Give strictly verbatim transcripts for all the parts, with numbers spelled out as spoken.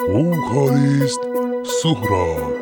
فوکالیست سهراب.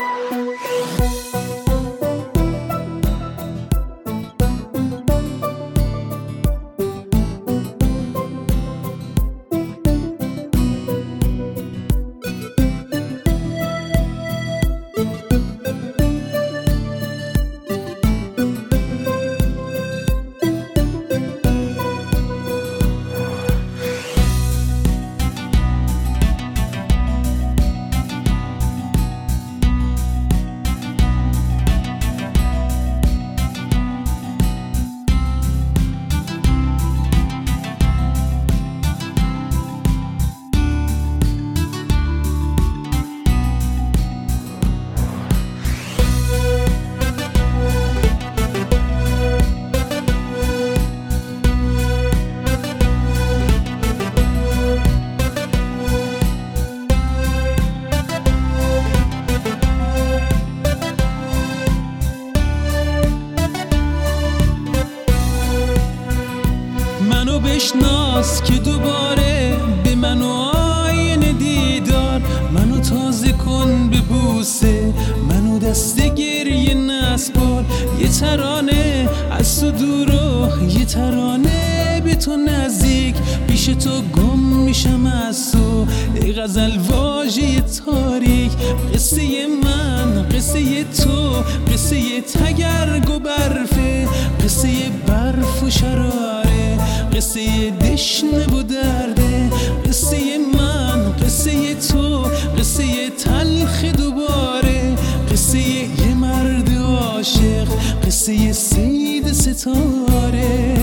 منو بشناس که دوباره به منو آینه دیدار، منو تازه کن به بوسه، منو دست گریه نسپار. یه ترانه از تو دور و یه ترانه به تو نزدیک، پیش تو گم میشم از تو ای غزل واژه تاریک. قصه من، قصه تو، قصه تگرگ و برفه، قصه برف و شراره، قصه دشنه و درده. قصه من، قصه تو، قصه تلخ دوباره، قصه یه مرد عاشق، قصه سید ستاره.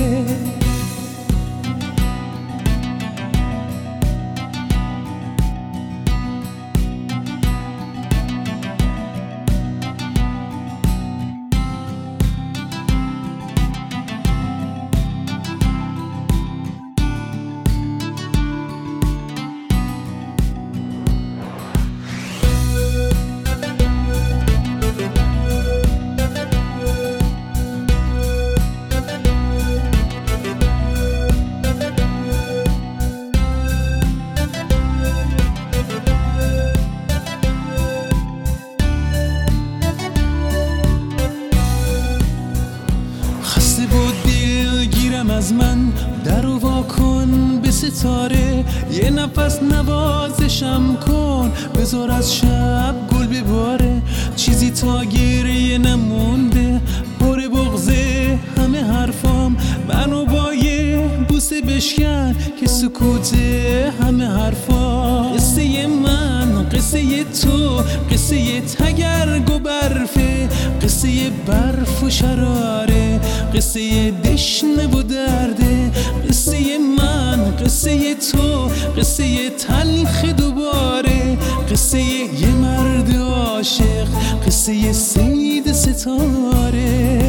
از من درو وا کن به ستاره، یه نفس نوازشم کن، بذار از شب گل بباره. چیزی تا گریه نمونده، پر بغضه همه حرفام، منو با یه بوسه بشکن که سکوته همه حرفام. قصه من، قصه تو، قصه تگرگ و برفه، قصه برف و شراره، قصه دشنه و درده. قصه من، قصه تو، قصه تلخ دوباره، قصه یه مرد عاشق، قصه سید ستاره.